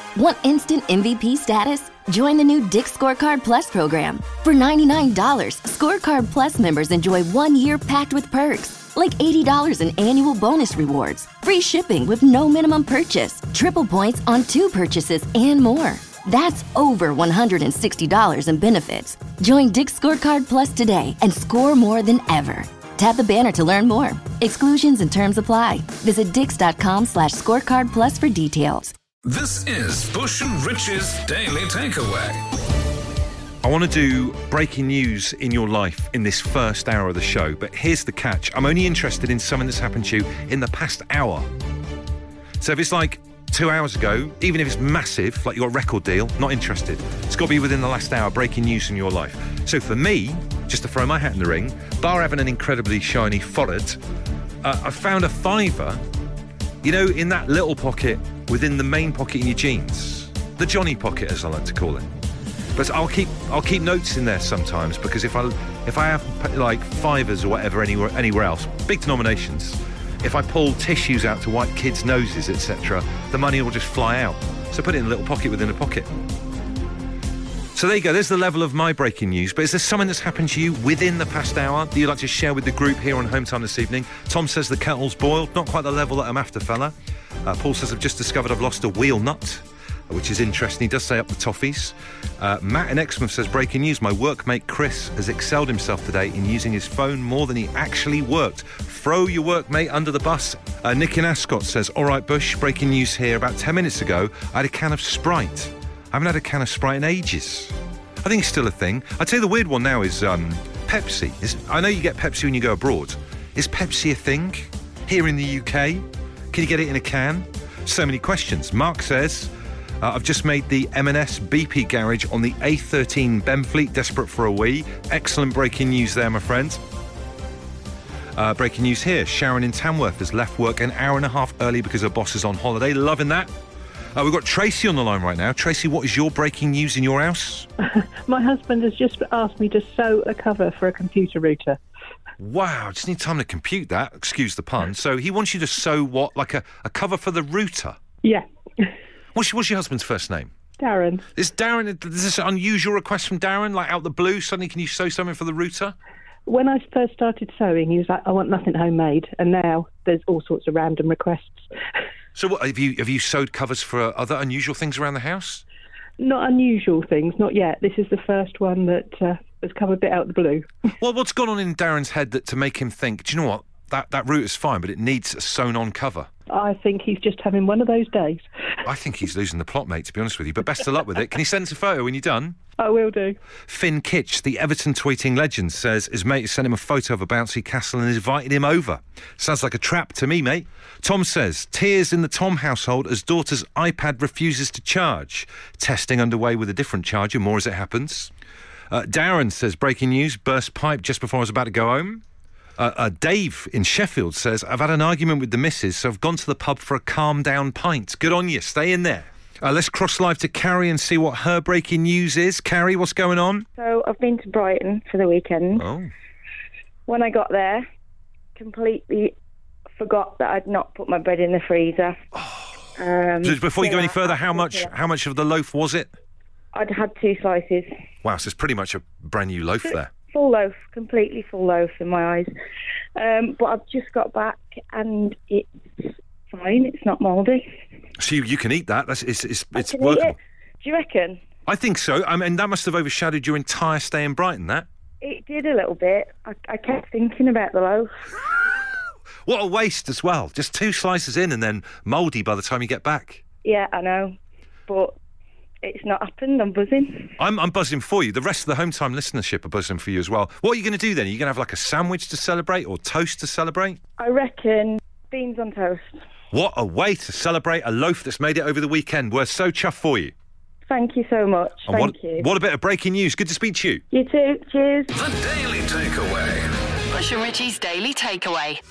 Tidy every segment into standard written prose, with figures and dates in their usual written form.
Want instant MVP status? Join the new Dick's Scorecard Plus program. For $99, Scorecard Plus members enjoy 1 year packed with perks, like $80 in annual bonus rewards, free shipping with no minimum purchase, triple points on 2 purchases, and more. That's over $160 in benefits. Join Dick's Scorecard Plus today and score more than ever. Tap the banner to learn more. Exclusions and terms apply. Visit dix.com/scorecard plus for details. This is Bush and Rich's Daily Takeaway. I want to do breaking news in your life in this first hour of the show, but here's the catch. I'm only interested in something that's happened to you in the past hour. So if it's like 2 hours ago, even if it's massive, like you got a record deal, not interested. It's got to be within the last hour, breaking news in your life. So for me, just to throw my hat in the ring, bar having an incredibly shiny forehead, I found a £5, you know, in that little pocket within the main pocket in your jeans. The Johnny pocket, as I like to call it. But I'll keep notes in there sometimes, because if I have like fivers or whatever anywhere else, big denominations, if I pull tissues out to wipe kids' noses, etc., the money will just fly out. So put it in a little pocket within a pocket. So there you go, there's the level of my breaking news. But is there something that's happened to you within the past hour that you'd like to share with the group here on Home Time this evening? Tom says the kettle's boiled, not quite the level that I'm after, fella. Paul says I've just discovered I've lost a wheel nut, which is interesting. He does say up the toffees. Matt in Exmouth says, breaking news, my workmate Chris has excelled himself today in using his phone more than he actually worked. Throw your workmate under the bus. Nick in Ascot says, all right, Bush, breaking news here. About 10 minutes ago, I had a can of Sprite. I haven't had a can of Sprite in ages. I think it's still a thing. I'd say the weird one now is Pepsi. I know you get Pepsi when you go abroad. Is Pepsi a thing here in the UK? Can you get it in a can? So many questions. Mark says, I've just made the M&S BP garage on the A13 Benfleet, desperate for a wee. Excellent breaking news there, my friend. Breaking news here. Sharon in Tamworth has left work an hour and a half early because her boss is on holiday. Loving that. We've got Tracy on the line right now. Tracy, what is your breaking news in your house? My husband has just asked me to sew a cover for a computer router. Wow, I just need time to compute that. Excuse the pun. So he wants you to sew what? Like a cover for the router? Yeah. What's your husband's first name? Darren. Is this an unusual request from Darren? Like out the blue, suddenly can you sew something for the router? When I first started sewing, he was like, I want nothing homemade. And now there's all sorts of random requests. So what, have you sewed covers for other unusual things around the house? Not unusual things, not yet. This is the first one that has come a bit out of the blue. Well, what's gone on in Darren's head to make him think, do you know what, that router's fine, but it needs a sewn-on cover? I think he's just having one of those days. I think he's losing the plot, mate, to be honest with you. But best of luck with it. Can you send us a photo when you're done? I will do. Finn Kitch, the Everton tweeting legend, says his mate has sent him a photo of a bouncy castle and has invited him over. Sounds like a trap to me, mate. Tom says, tears in the Tom household as daughter's iPad refuses to charge. Testing underway with a different charger, more as it happens. Darren says, breaking news, burst pipe just before I was about to go home. Dave in Sheffield says, I've had an argument with the missus, so I've gone to the pub for a calm down pint. Good on you, stay in there. Let's cross live to Carrie and see what her breaking news is. Carrie, what's going on? So I've been to Brighton for the weekend. Oh. When I got there, completely forgot that I'd not put my bread in the freezer. Just before you go any further, how much of the loaf was it? I'd had 2 slices. Wow, so it's pretty much a brand new loaf there. Full loaf, completely full loaf in my eyes. But I've just got back and it's fine. It's not mouldy. So you can eat that. It's workable. Eat it. Do you reckon? I think so. I mean, that must have overshadowed your entire stay in Brighton, that? It did a little bit. I kept thinking about the loaf. What a waste as well. Just 2 slices in and then mouldy by the time you get back. Yeah, I know. But it's not happened. I'm buzzing. I'm buzzing for you. The rest of the Home Time listenership are buzzing for you as well. What are you going to do then? Are you going to have like a sandwich to celebrate or toast to celebrate? I reckon beans on toast. What a way to celebrate a loaf that's made it over the weekend. We're so chuffed for you. Thank you so much. Thank you. What a bit of breaking news. Good to speak to you. You too. Cheers. The Daily Takeaway. Bush and Richie's Daily Takeaway.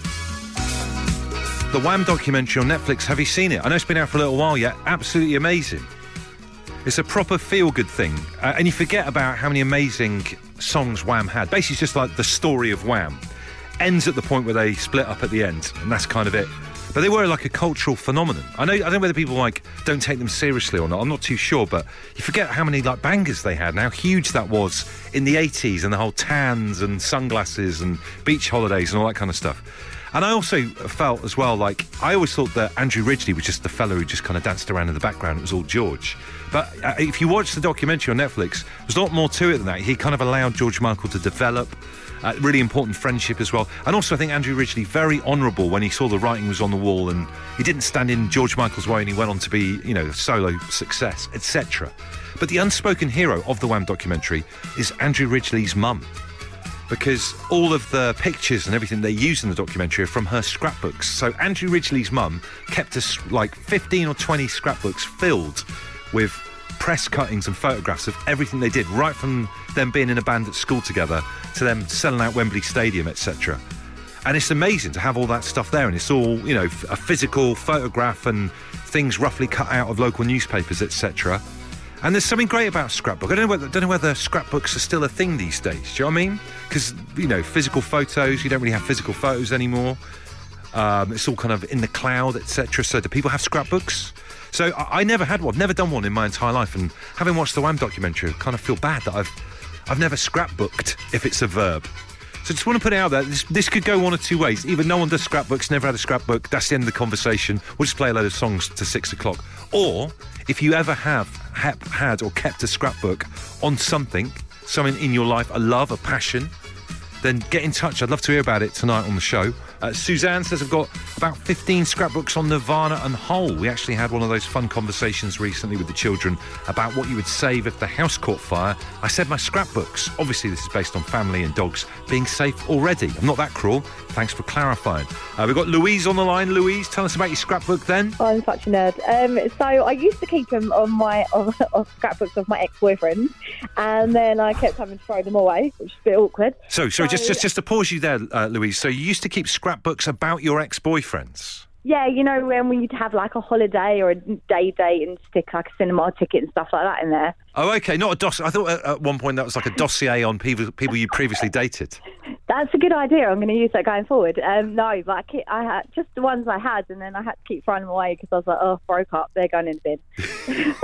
The Wham documentary on Netflix. Have you seen it? I know it's been out for a little while yet. Absolutely amazing. It's a proper feel-good thing. And you forget about how many amazing songs Wham had. Basically, it's just like the story of Wham. Ends at the point where they split up at the end. And that's kind of it. But they were like a cultural phenomenon. I don't know whether people like don't take them seriously or not. I'm not too sure, but you forget how many like bangers they had and how huge that was in the 80s, and the whole tans and sunglasses and beach holidays and all that kind of stuff. And I also felt as well, like, I always thought that Andrew Ridgeley was just the fellow who just kind of danced around in the background. It was all George. But if you watch the documentary on Netflix, there's a lot more to it than that. He kind of allowed George Michael to develop really important friendship as well. And also I think Andrew Ridgeley, very honourable when he saw the writing was on the wall, and he didn't stand in George Michael's way, and he went on to be, you know, a solo success, etc. But the unspoken hero of the Wham documentary is Andrew Ridgeley's mum, because all of the pictures and everything they use in the documentary are from her scrapbooks. So Andrew Ridgeley's mum kept us like 15 or 20 scrapbooks filled with press cuttings and photographs of everything they did, right from them being in a band at school together to them selling out Wembley Stadium, etc. And it's amazing to have all that stuff there, and it's all, you know, a physical photograph and things roughly cut out of local newspapers, etc. And there's something great about scrapbook. I don't know whether scrapbooks are still a thing these days. Do you know what I mean? Because, you know, physical photos, you don't really have physical photos anymore. It's all kind of in the cloud, etc. So do people have scrapbooks? So I never had one. I've never done one in my entire life. And having watched the Wham documentary, I kind of feel bad that I've never scrapbooked, if it's a verb. So just want to put it out there. This could go one of two ways. Either no one does scrapbooks, never had a scrapbook, that's the end of the conversation. We'll just play a load of songs to 6 o'clock. Or if you ever have had or kept a scrapbook on something in your life, a love, a passion, then get in touch. I'd love to hear about it tonight on the show. Suzanne says I've got about 15 scrapbooks on Nirvana and Hole. We actually had one of those fun conversations recently with the children about what you would save if the house caught fire. I said my scrapbooks. Obviously, this is based on family and dogs being safe already. I'm not that cruel. Thanks for clarifying. We've got Louise on the line. Louise, tell us about your scrapbook then. Oh, I'm such a nerd. So I used to keep them on my scrapbooks of my ex-boyfriends, and then I kept having to throw them away, which is a bit awkward. So just to pause you there, Louise. So you used to keep scrapbooks about your ex-boyfriends? Yeah, you know, when we'd have like a holiday or a day date and stick like a cinema ticket and stuff like that in there. Oh, okay, not a dossier. I thought at one point that was like a dossier on people you previously dated. That's a good idea. I'm going to use that going forward. No, but I had just the ones I had, and then I had to keep throwing them away because I was like, oh, broke up, they're going in the bin.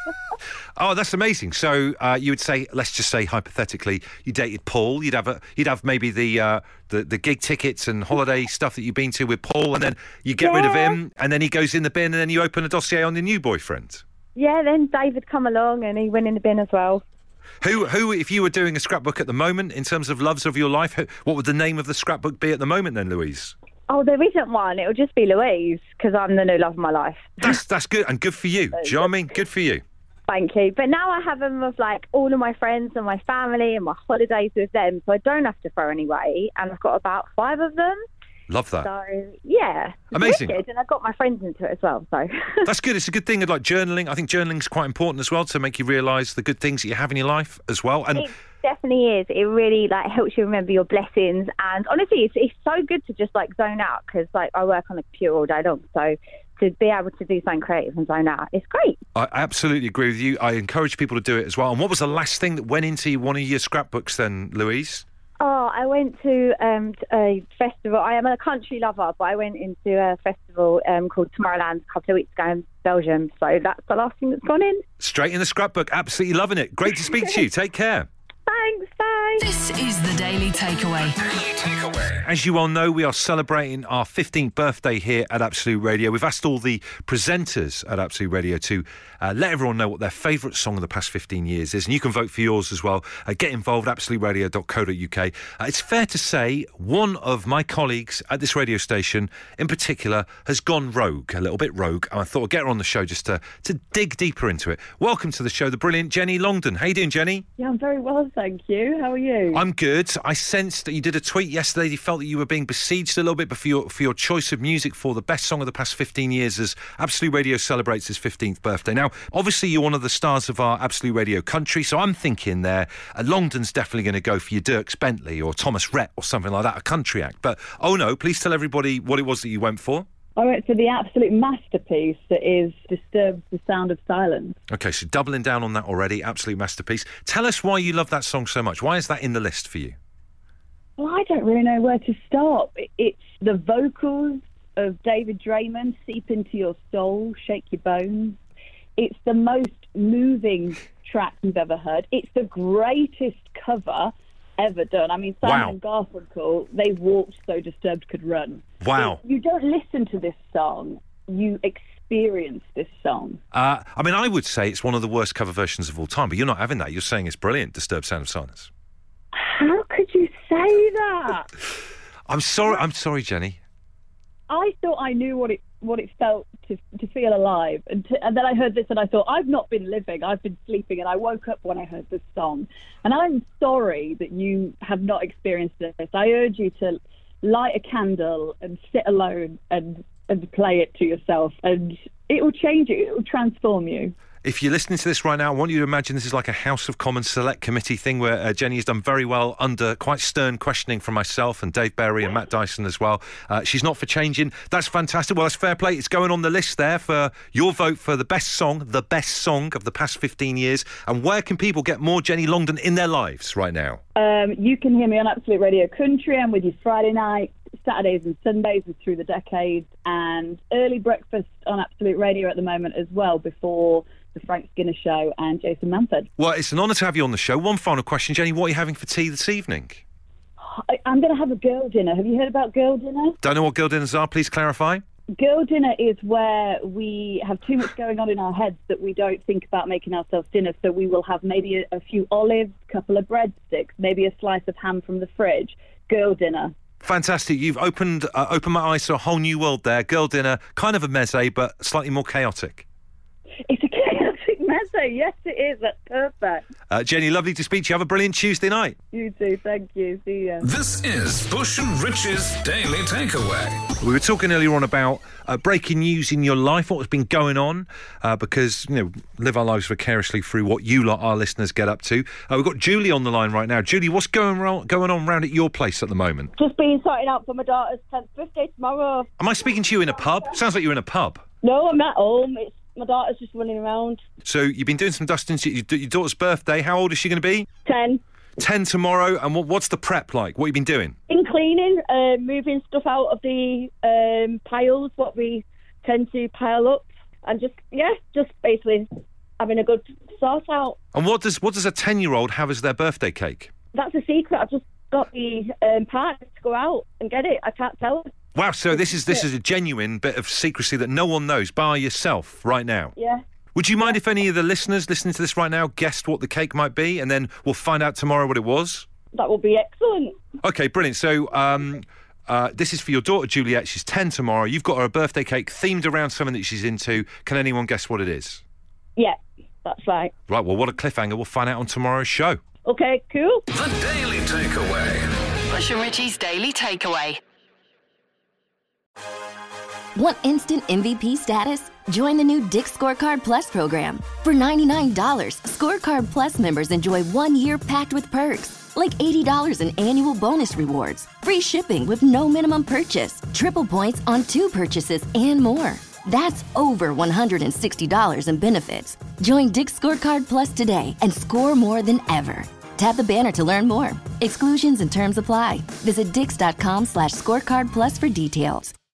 Oh, that's amazing. So you would say, let's just say hypothetically, you dated Paul. You'd have maybe the gig tickets and holiday stuff that you've been to with Paul, and then you get rid of him, and then he goes in the bin, and then you open a dossier on the new boyfriend. Yeah, then David come along, and he went in the bin as well. Who, if you were doing a scrapbook at the moment, in terms of loves of your life, what would the name of the scrapbook be at the moment then, Louise? Oh, there isn't one. It would just be Louise, because I'm the new love of my life. That's good, and good for you. Do you know what I mean? Good for you. Thank you. But now I have them of like all of my friends and my family and my holidays with them, so I don't have to throw any away, and I've got about 5 of them. Love that. So, yeah. Amazing. Wicked, and I've got my friends into it as well, so. That's good. It's a good thing. Like journaling. I think journaling's quite important as well to make you realise the good things that you have in your life as well. And it definitely is. It really like helps you remember your blessings. And honestly, it's so good to just like zone out, because like I work on the computer all day long, so to be able to do something creative and zone out, it's great. I absolutely agree with you. I encourage people to do it as well. And what was the last thing that went into one of your scrapbooks then, Louise? Oh, I went to a festival. I am a country lover, but I went into a festival called Tomorrowland a couple of weeks ago in Belgium. So that's the last thing that's gone in. Straight in the scrapbook. Absolutely loving it. Great to speak to you. Take care. Thanks, bye. This is the Daily Takeaway. As you all know, we are celebrating our 15th birthday here at Absolute Radio. We've asked all the presenters at Absolute Radio to let everyone know what their favourite song of the past 15 years is, and you can vote for yours as well. Get involved, absoluteradio.co.uk. It's fair to say one of my colleagues at this radio station in particular has gone rogue, a little bit rogue, and I thought I'd get her on the show just to dig deeper into it. Welcome to the show, the brilliant Jenny Longdon. How you doing, Jenny? Yeah, I'm very well, thank you. How are you? I'm good. I sensed that you did a tweet yesterday. You felt that you were being besieged a little bit for your choice of music for the best song of the past 15 years as Absolute Radio celebrates its 15th birthday. Now, obviously, you're one of the stars of our Absolute Radio country, so I'm thinking there, Longdon's definitely going to go for your Dierks Bentley or Thomas Rhett or something like that, a country act. But, oh no, please tell everybody what it was that you went for. I went for the absolute masterpiece that is Disturbed's The Sound of Silence. OK, so doubling down on that already, absolute masterpiece. Tell us why you love that song so much. Why is that in the list for you? Well, I don't really know where to start. It's the vocals, of David Draymond, Seep Into Your Soul, Shake Your Bones. It's the most moving track you've ever heard. It's the greatest cover ever done. I mean, Simon and Garfunkel, they walked so Disturbed could run. Wow. You don't listen to this song, you experience this song. I mean, I would say it's one of the worst cover versions of all time, but you're not having that. You're saying it's brilliant, Disturbed Sound of Silence. How could you say that? I'm sorry, Jenny. I thought I knew what it felt to feel alive, and then I heard this and I thought, I've not been living, I've been sleeping, and I woke up when I heard this song. And I'm sorry that you have not experienced this. I urge you to light a candle and sit alone and play it to yourself, and it will change you, it will transform you. If you're listening to this right now, I want you to imagine this is like a House of Commons Select Committee thing where Jenny has done very well under quite stern questioning from myself and Dave Berry and Matt Dyson as well. She's not for changing. That's fantastic. Well, that's fair play. It's going on the list there for your vote for the best song of the past 15 years. And where can people get more Jenny Longdon in their lives right now? You can hear me on Absolute Radio Country. I'm with you Friday night, Saturdays and Sundays and through the decades, and early breakfast on Absolute Radio at the moment as well, before the Frank Skinner Show and Jason Manford. Well, it's an honour to have you on the show. One final question, Jenny. What are you having for tea this evening? I'm going to have a girl dinner. Have you heard about girl dinner? Don't know what girl dinners are. Please clarify. Girl dinner is where we have too much going on in our heads that we don't think about making ourselves dinner. So we will have maybe a few olives, a couple of breadsticks, maybe a slice of ham from the fridge. Girl dinner. Fantastic. You've opened my eyes to a whole new world there. Girl dinner, kind of a meze, but slightly more chaotic. It's a chaotic meze. Yes, it is. That's perfect. Jenny, lovely to speak to you. Have a brilliant Tuesday night. You too. Thank you. See you. This is Bush and Rich's Daily Takeaway. We were talking earlier on about breaking news in your life, what has been going on, because, live our lives vicariously through what you lot, our listeners, get up to. We've got Julie on the line right now. Julie, what's going on round at your place at the moment? Just been sorting out for my daughter's 10th birthday tomorrow. Am I speaking to you in a pub? Sounds like you're in a pub. No, I'm at home. My daughter's just running around. So you've been doing some dusting to your daughter's birthday. How old is she going to be? 10. 10 tomorrow. And what's the prep like? What have you been doing? In cleaning, moving stuff out of the piles, what we tend to pile up. And just basically having a good sort out. And what does a 10-year-old have as their birthday cake? That's a secret. I've just got the partner to go out and get it. I can't tell her. Wow, so this is a genuine bit of secrecy that no one knows, bar yourself right now. Yeah. Would you mind if any of the listeners listening to this right now guessed what the cake might be, and then we'll find out tomorrow what it was? That would be excellent. Okay, brilliant. So this is for your daughter, Juliet. She's 10 tomorrow. You've got her a birthday cake themed around something that she's into. Can anyone guess what it is? Yeah, that's right. Right, well, what a cliffhanger. We'll find out on tomorrow's show. Okay, cool. The Daily Takeaway. Bush and Richie's Daily Takeaway. Want instant MVP status? Join the new Dick's Scorecard Plus program. For $99, Scorecard Plus members enjoy 1 year packed with perks, like $80 in annual bonus rewards, free shipping with no minimum purchase, triple points on 2 purchases, and more. That's over $160 in benefits. Join Dick's Scorecard Plus today and score more than ever. Tap the banner to learn more. Exclusions and terms apply. Visit dix.com/scorecard plus for details.